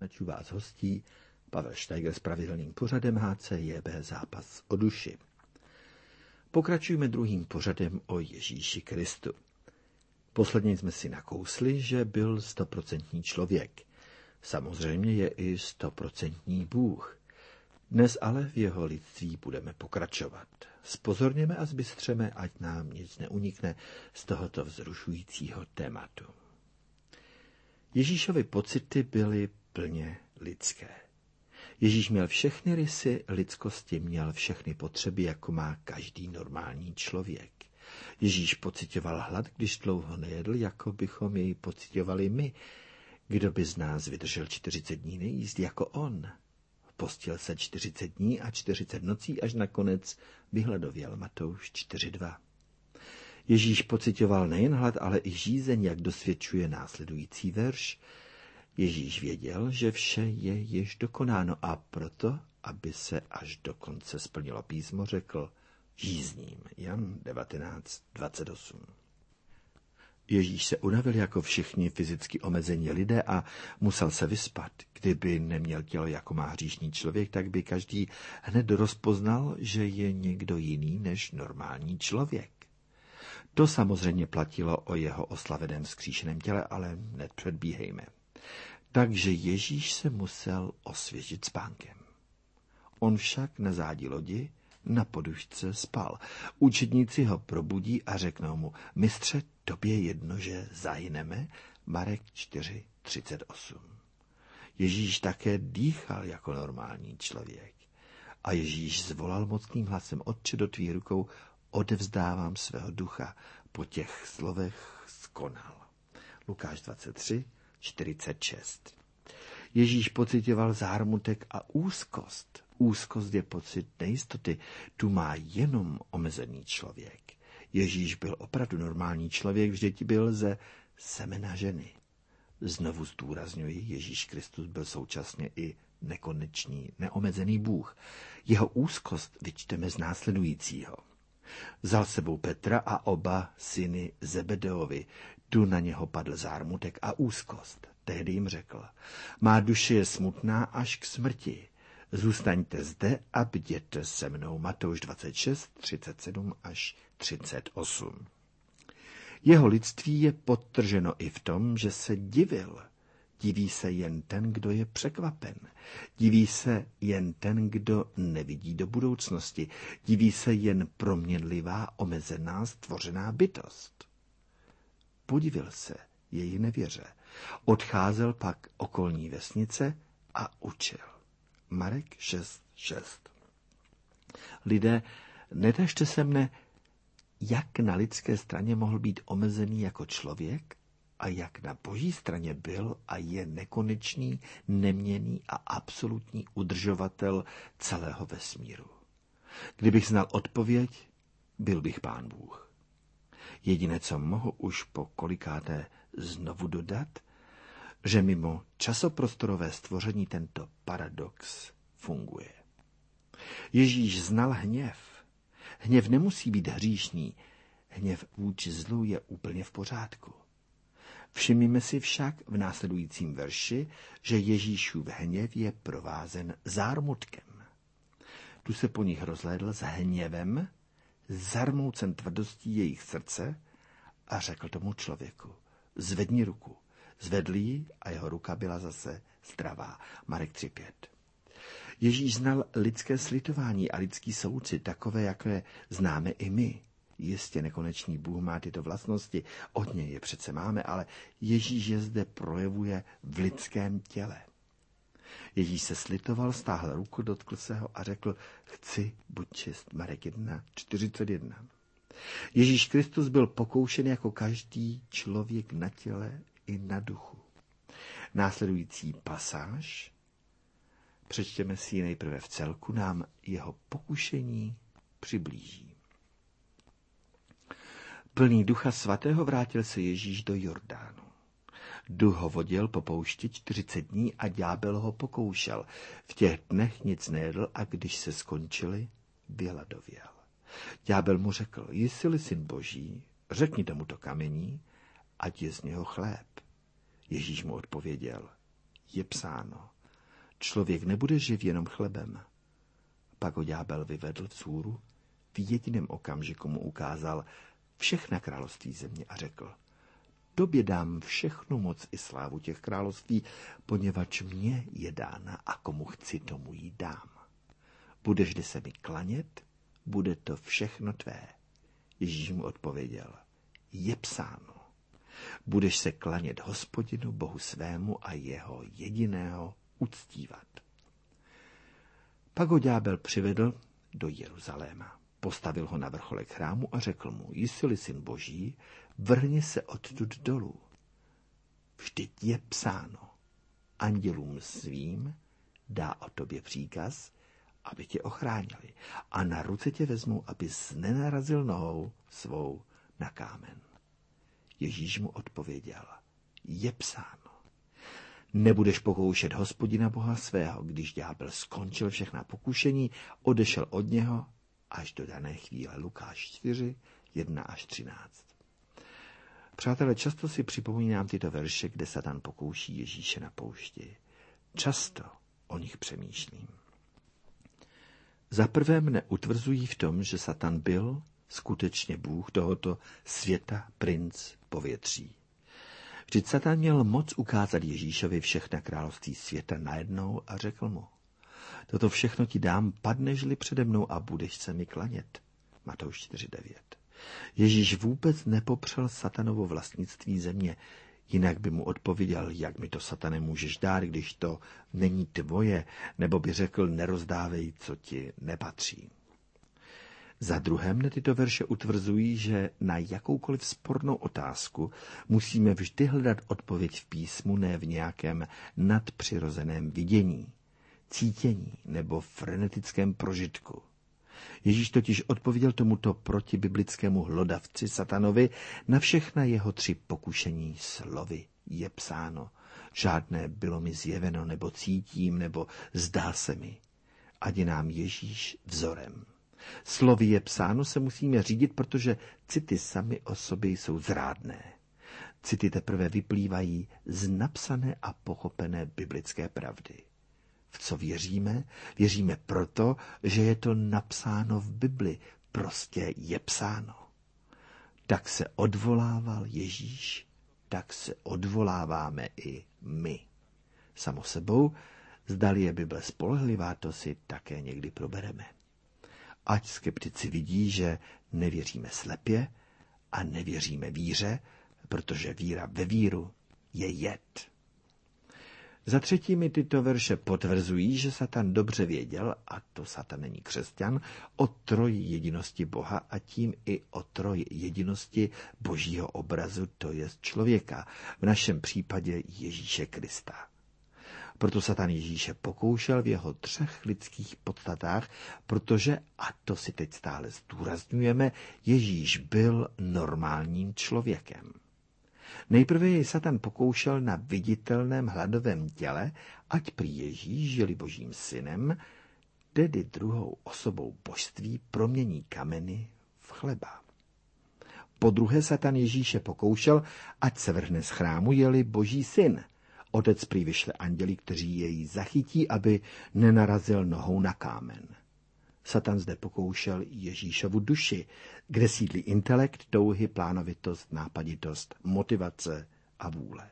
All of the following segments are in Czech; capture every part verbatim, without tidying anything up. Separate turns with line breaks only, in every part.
Naču vás hostí Pavel Steiger s pravidelným pořadem H C J B Zápas o duši. Pokračujeme druhým pořadem o Ježíši Kristu. Posledně jsme si nakousli, že byl stoprocentní člověk. Samozřejmě je i stoprocentní Bůh. Dnes ale v jeho lidství budeme pokračovat. Spozorněme a zbystřeme, ať nám nic neunikne z tohoto vzrušujícího tématu. Ježíšovy pocity byly plně lidské. Ježíš měl všechny rysy lidskosti, měl všechny potřeby, jako má každý normální člověk. Ježíš pocitoval hlad, když dlouho nejedl, jako bychom jej pocitovali my. Kdo by z nás vydržel čtyřicet dní nejíst jako on? Postil se čtyřicet dní a čtyřicet nocí, až nakonec vyhladověl. Matouš čtyři dva. Ježíš pocitoval nejen hlad, ale i žízeň, jak dosvědčuje následující verš. Ježíš věděl, že vše je již dokonáno a proto, aby se až do konce splnilo písmo, řekl žízním. Jan devatenáct dvacet osm. Ježíš se unavil jako všichni fyzicky omezení lidé a musel se vyspat. Kdyby neměl tělo, jako má hříšný člověk, tak by každý hned rozpoznal, že je někdo jiný než normální člověk. To samozřejmě platilo o jeho oslaveném vzkříšeném těle, ale nepředbíhejme. Takže Ježíš se musel osvěžit spánkem. On však na zádi lodi na podušce spal. Učedníci ho probudí a řeknou mu: mistře, tobě jedno, že zahyneme? Marek čtyři třicet osm. Ježíš také dýchal jako normální člověk. A Ježíš zvolal mocným hlasem: Otče, do tvých rukou odevzdávám svého ducha. Po těch slovech skonal. Lukáš dvacet tři čtyřicet šest. Ježíš pocitoval zármutek a úzkost. Úzkost je pocit nejistoty. Tu má jenom omezený člověk. Ježíš byl opravdu normální člověk, vždyť byl ze semena ženy. Znovu zdůrazňuji, Ježíš Kristus byl současně i nekonečný, neomezený Bůh. Jeho úzkost vyčteme z následujícího. Vzal sebou Petra a oba syny Zebedeovi. Tu na něho padl zármutek a úzkost. Tehdy jim řekl: má duše je smutná až k smrti. Zůstaňte zde a bděte se mnou. Matouš dvacet šest třicet sedm až třicet osm. Jeho lidství je podtrženo i v tom, že se divil. Diví se jen ten, kdo je překvapen. Diví se jen ten, kdo nevidí do budoucnosti. Diví se jen proměnlivá, omezená, stvořená bytost. Podivil se její nevěře. Odcházel pak okolní vesnice a učil. Marek šest šest. Lidé, netažte se mne, jak na lidské straně mohl být omezený jako člověk a jak na boží straně byl a je nekonečný, neměnný a absolutní udržovatel celého vesmíru. Kdybych znal odpověď, byl bych Pán Bůh. Jediné, co mohu už po kolikáté znovu dodat, že mimo časoprostorové stvoření tento paradox funguje. Ježíš znal hněv. Hněv nemusí být hříšný. Hněv vůči zlu je úplně v pořádku. Všimnime si však v následujícím verši, že Ježíšův hněv je provázen zármutkem. Tu se po nich rozhlédl s hněvem, zarmoucen tvrdostí jejich srdce a řekl tomu člověku: zvedni ruku. Zvedl ji a jeho ruka byla zase zdravá. Marek tři pět. Ježíš znal lidské slitování a lidský soucit, takové, jaké známe i my. Jistě nekonečný Bůh má tyto vlastnosti, od něj je přece máme, ale Ježíš je zde projevuje v lidském těle. Ježíš se slitoval, stáhl ruku, dotkl se ho a řekl: chci, buď čist. Marek jedna čtyřicet jedna. Ježíš Kristus byl pokoušen jako každý člověk na těle i na duchu. Následující pasáž, přečtěme si ji nejprve v celku, nám jeho pokušení přiblíží. Plný Ducha Svatého vrátil se Ježíš do Jordánu. Duch ho vodil po poušti čtyřicet dní a ďábel ho pokoušel. V těch dnech nic nejedl a když se skončili, vyhladověl. Ďábel mu řekl: jsi-li syn Boží, řekni tomuto kamení, ať je z něho chléb. Ježíš mu odpověděl: je psáno, člověk nebude živ jenom chlebem. Pak ho ďábel vyvedl vzhůru, v jediném okamžiku mu ukázal všechna království země a řekl, tobě dám všechnu moc i slávu těch království, poněvadž mně je dána a komu chci, tomu jí dám. Budeš-li se mi klanět, bude to všechno tvé. Ježíš mu odpověděl, je psáno, budeš se klanět Hospodinu Bohu svému a jeho jediného uctívat. Pak ho ďábel přivedl do Jeruzaléma. Postavil ho na vrcholek chrámu a řekl mu, jsi-li syn Boží, vrhni se odtud dolů. Vždyť je psáno, andělům svým dá o tobě příkaz, aby tě ochránili a na ruce tě vezmou, abys nenarazil nohou svou na kámen. Ježíš mu odpověděl, je psáno, nebudeš pokoušet Hospodina Boha svého. Když ďábel skončil všechna pokušení, odešel od něho až do dané chvíle. Lukáš čtyři, jedna až třináct. Přátelé, často si připomínám tyto verše, kde Satan pokouší Ježíše na poušti. Často o nich přemýšlím. Za prvé mne utvrzují v tom, že Satan byl skutečně Bůh tohoto světa, princ povětří. Vždyť Satan měl moc ukázat Ježíšovi všechna království světa najednou a řekl mu, toto všechno ti dám, padnež-li přede mnou a budeš se mi klanět. Matouš čtyři devět. Ježíš vůbec nepopřel Satanovo vlastnictví země, jinak by mu odpověděl, jak mi to, Satane, můžeš dát, když to není tvoje, nebo by řekl, nerozdávej, co ti nepatří. Za druhé mne tyto verše utvrzují, že na jakoukoliv spornou otázku musíme vždy hledat odpověď v písmu, ne v nějakém nadpřirozeném vidění, cítění nebo frenetickém prožitku. Ježíš totiž odpověděl tomuto protibiblickému hlodavci Satanovi na všechna jeho tři pokušení slovy. Je psáno, žádné bylo mi zjeveno, nebo cítím, nebo zdá se mi. Ať je nám Ježíš vzorem. Slovy je psáno se musíme řídit, protože city samy o sobě jsou zrádné. City teprve vyplývají z napsané a pochopené biblické pravdy. V co věříme? Věříme proto, že je to napsáno v Bibli. Prostě je psáno. Tak se odvolával Ježíš, tak se odvoláváme i my. Samo sebou, zdali je Bible spolehlivá, to si také někdy probereme. Ať skeptici vidí, že nevěříme slepě a nevěříme víře, protože víra ve víru je jed. Za třetí mi tyto verše potvrzují, že Satan dobře věděl, a to Satan není křesťan, o trojjedinosti Boha a tím i o trojjedinosti Božího obrazu, to je člověka, v našem případě Ježíše Krista. Proto Satan Ježíše pokoušel v jeho třech lidských podstatách, protože, a to si teď stále zdůrazňujeme, Ježíš byl normálním člověkem. Nejprve jej Satan pokoušel na viditelném hladovém těle, ať prý Ježíš, žili Božím synem, tedy druhou osobou božství, promění kameny v chleba. Po druhé Satan Ježíše pokoušel, ať se vrhne z chrámu, jeli Boží syn. Otec prý vyšle anděli, kteří jej zachytí, aby nenarazil nohou na kámen. Satan zde pokoušel Ježíšovu duši, kde sídlí intelekt, touhy, plánovitost, nápaditost, motivace a vůle.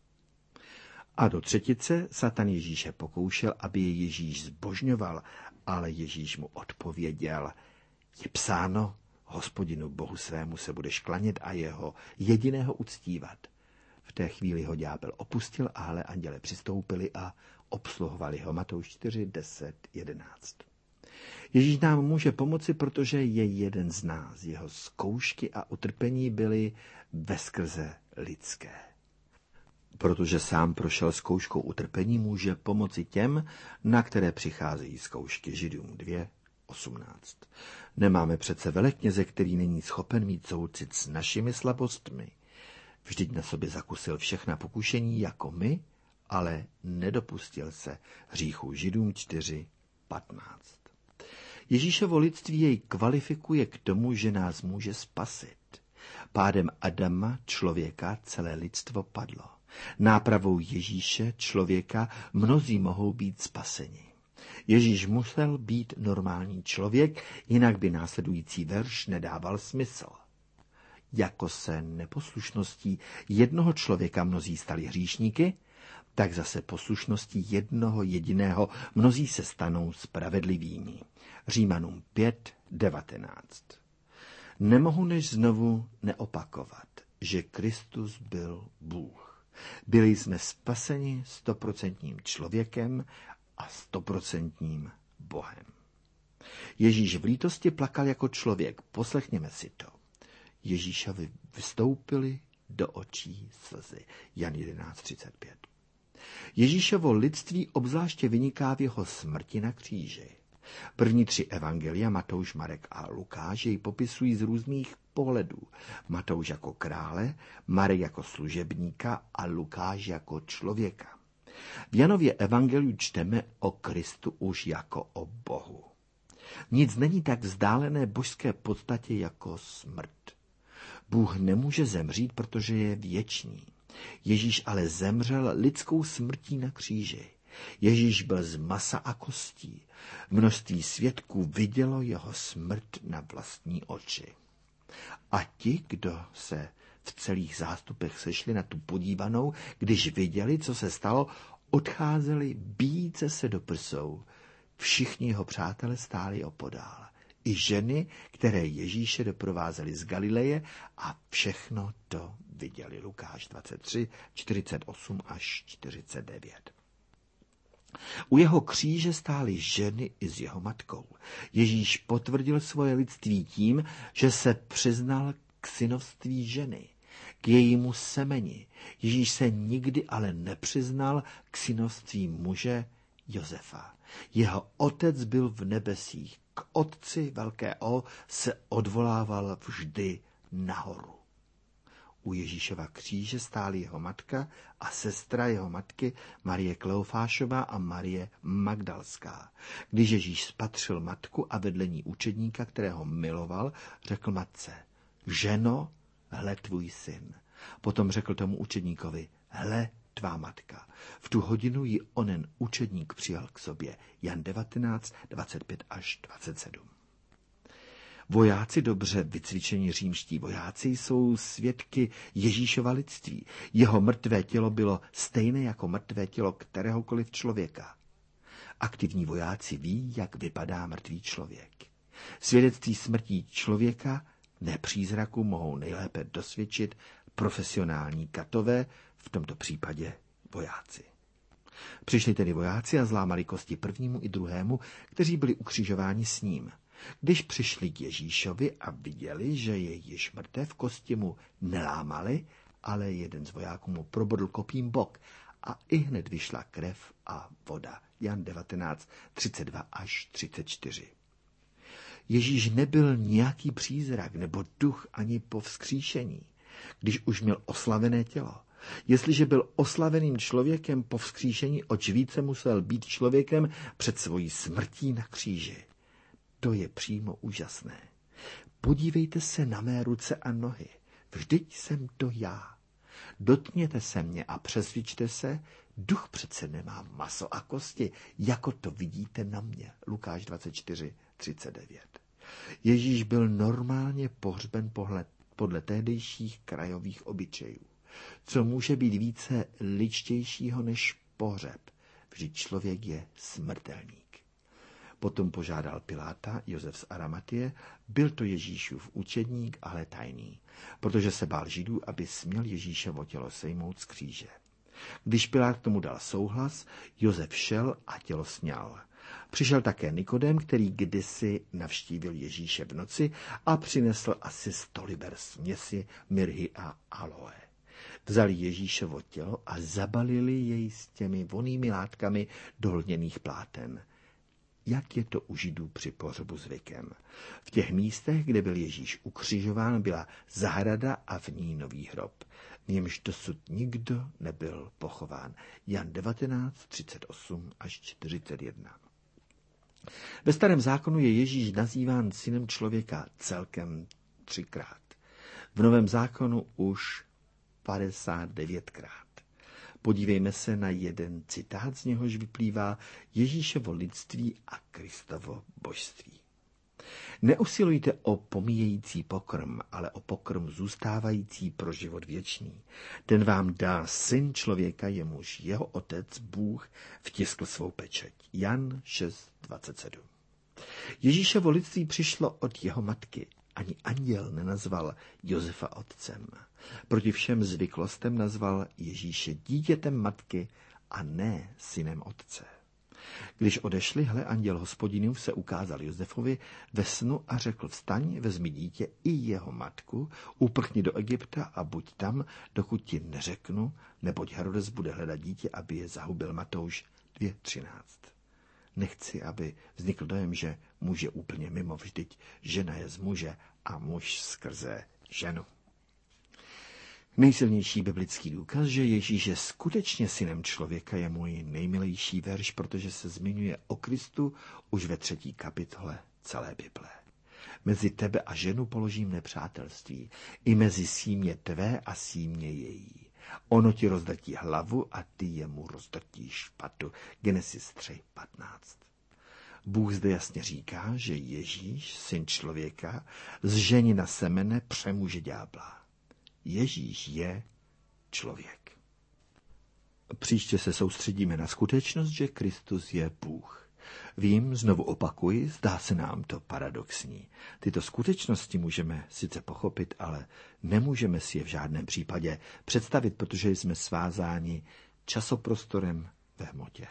A do třetice Satan Ježíše pokoušel, aby je Ježíš zbožňoval, ale Ježíš mu odpověděl, je psáno, Hospodinu Bohu svému se budeš klanět a jeho jediného uctívat. V té chvíli ho ďábel opustil a hle, anděle přistoupili a obsluhovali ho. Matouš čtyři, deset, jedenáct. Ježíš nám může pomoci, protože je jeden z nás. Jeho zkoušky a utrpení byly veskrze lidské. Protože sám prošel zkouškou utrpení, může pomoci těm, na které přicházejí zkoušky. Židům dva, osmnáct. Nemáme přece velekněze, který není schopen mít soucit s našimi slabostmi. Vždyť na sobě zakusil všechna pokušení jako my, ale nedopustil se hříchu. Židům čtyři, patnáct. Ježíšovo lidství jej kvalifikuje k tomu, že nás může spasit. Pádem Adama, člověka, celé lidstvo padlo. Nápravou Ježíše, člověka, mnozí mohou být spaseni. Ježíš musel být normální člověk, jinak by následující verš nedával smysl. Jako se neposlušností jednoho člověka mnozí stali hříšníky, tak zase poslušností jednoho jediného mnozí se stanou spravedlivými. Římanům pět devatenáct. Nemohu než znovu neopakovat, že Kristus byl Bůh. Byli jsme spaseni stoprocentním člověkem a stoprocentním Bohem. Ježíš v lítosti plakal jako člověk. Poslechněme si to. Ježíšovi vystoupily do očí slzy. Jan jedenáct třicet pět. Ježíšovo lidství obzvláště vyniká v jeho smrti na kříži. První tři evangelia, Matouš, Marek a Lukáš, jej popisují z různých pohledů. Matouš jako krále, Marek jako služebníka a Lukáš jako člověka. V Janově evangeliu čteme o Kristu už jako o Bohu. Nic není tak vzdálené božské podstatě jako smrt. Bůh nemůže zemřít, protože je věčný. Ježíš ale zemřel lidskou smrtí na kříži. Ježíš byl z masa a kostí. Množství svědků vidělo jeho smrt na vlastní oči. A ti, kdo se v celých zástupech sešli na tu podívanou, když viděli, co se stalo, odcházeli bíce se do prsou. Všichni jeho přátelé stáli opodál. I ženy, které Ježíše doprovázely z Galileje, a všechno to viděli. Lukáš dvacet tři, čtyřicet osm až čtyřicet devět. U jeho kříže stály ženy i s jeho matkou. Ježíš potvrdil svoje lidství tím, že se přiznal k synovství ženy, k jejímu semeni. Ježíš se nikdy ale nepřiznal k synovství muže Josefa. Jeho otec byl v nebesích. K otci velké O se odvolával vždy nahoru. U Ježíšova kříže stály jeho matka a sestra jeho matky Marie Kleofášová a Marie Magdalská. Když Ježíš spatřil matku a vedle ní učedníka, kterého miloval, řekl matce: ženo, hle tvůj syn. Potom řekl tomu učedníkovi: hle tvá matka. V tu hodinu ji onen učedník přijal k sobě. Jan devatenáct, dvacet pět až dvacet sedm. Vojáci, dobře vycvičení římští vojáci, jsou svědky Ježíšova lidství. Jeho mrtvé tělo bylo stejné jako mrtvé tělo kteréhokoliv člověka. Aktivní vojáci ví, jak vypadá mrtvý člověk. Svědectví smrti člověka nepřízraku mohou nejlépe dosvědčit profesionální katové, v tomto případě vojáci. Přišli tedy vojáci a zlámali kosti prvnímu i druhému, kteří byli ukřižováni s ním. Když přišli k Ježíšovi a viděli, že je již mrtev, kosti mu nelámali, ale jeden z vojáků mu probodl kopím bok a ihned vyšla krev a voda. Jan devatenáct, třicet dva až třicet čtyři. Ježíš nebyl nějaký přízrak nebo duch ani po vzkříšení, když už měl oslavené tělo. Jestliže byl oslaveným člověkem po vzkříšení, oč více musel být člověkem před svojí smrtí na kříži. To je přímo úžasné. Podívejte se na mé ruce a nohy. Vždyť jsem to já. Dotkněte se mě a přesvědčte se, duch přece nemá maso a kosti, jako to vidíte na mě. Lukáš dvacet čtyři, třicet devět. Ježíš byl normálně pohřben podle tehdejších krajových obyčejů. Co může být více ličtějšího než pohřeb? Vždyť člověk je smrtelník. Potom požádal Piláta, Josef z Arimatie, byl to Ježíšův učedník, ale tajný, protože se bál Židů, aby směl Ježíšovo tělo sejmout z kříže. Když Pilát tomu dal souhlas, Josef šel a tělo sňal. Přišel také Nikodém, který kdysi navštívil Ježíše v noci a přinesl asi sto liber směsi, mirhy a aloe. Vzali Ježíšovo tělo a zabalili jej s těmi vonnými látkami do lněných pláten. Jak je to u Židů při pohřbu zvykem. V těch místech, kde byl Ježíš ukřižován, byla zahrada a v ní nový hrob, v němž dosud nikdo nebyl pochován. Jan devatenáct, třicet osm až čtyřicet jedna. Ve Starém zákonu je Ježíš nazýván synem člověka celkem třikrát. V Novém zákonu už padesát devětkrát. Podívejme se na jeden citát, z něhož vyplývá Ježíšovo lidství a Kristovo božství. Neusilujte o pomíjející pokrm, ale o pokrm zůstávající pro život věčný. Ten vám dá Syn člověka, jemuž jeho otec Bůh vtiskl svou pečeť. Jan šest dvacet sedm. Ježíšovo lidství přišlo od jeho matky. Ani anděl nenazval Josefa otcem. Proti všem zvyklostem nazval Ježíše dítětem matky a ne synem otce. Když odešli, hle, anděl Hospodinův se ukázal Josefovi ve snu a řekl: vstaň, vezmi dítě i jeho matku, uprchni do Egypta a buď tam, dokud ti neřeknu, neboť Herodes bude hledat dítě, aby je zahubil. Matouš dvě třináct. Nechci, aby vznikl dojem, že muž je úplně mimo, vždyť žena je z muže a muž skrze ženu. Nejsilnější biblický důkaz, že Ježíš je skutečně synem člověka, je můj nejmilejší verš, protože se zmiňuje o Kristu už ve třetí kapitole celé Bible. Mezi tebe a ženu položím nepřátelství, i mezi símě tvé a símě její. Ono ti rozdrtí hlavu a ty jemu rozdrtíš špatu. Genesis tři patnáct. Bůh zde jasně říká, že Ježíš, syn člověka, z ženina semene přemůže ďábla. Ježíš je člověk. Příště se soustředíme na skutečnost, že Kristus je Bůh. Vím, znovu opakuji, zdá se nám to paradoxní. Tyto skutečnosti můžeme sice pochopit, ale nemůžeme si je v žádném případě představit, protože jsme svázáni časoprostorem ve hmotě.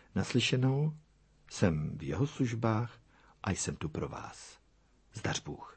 Naslyšenou, jsem v jeho službách a jsem tu pro vás. Zdař Bůh.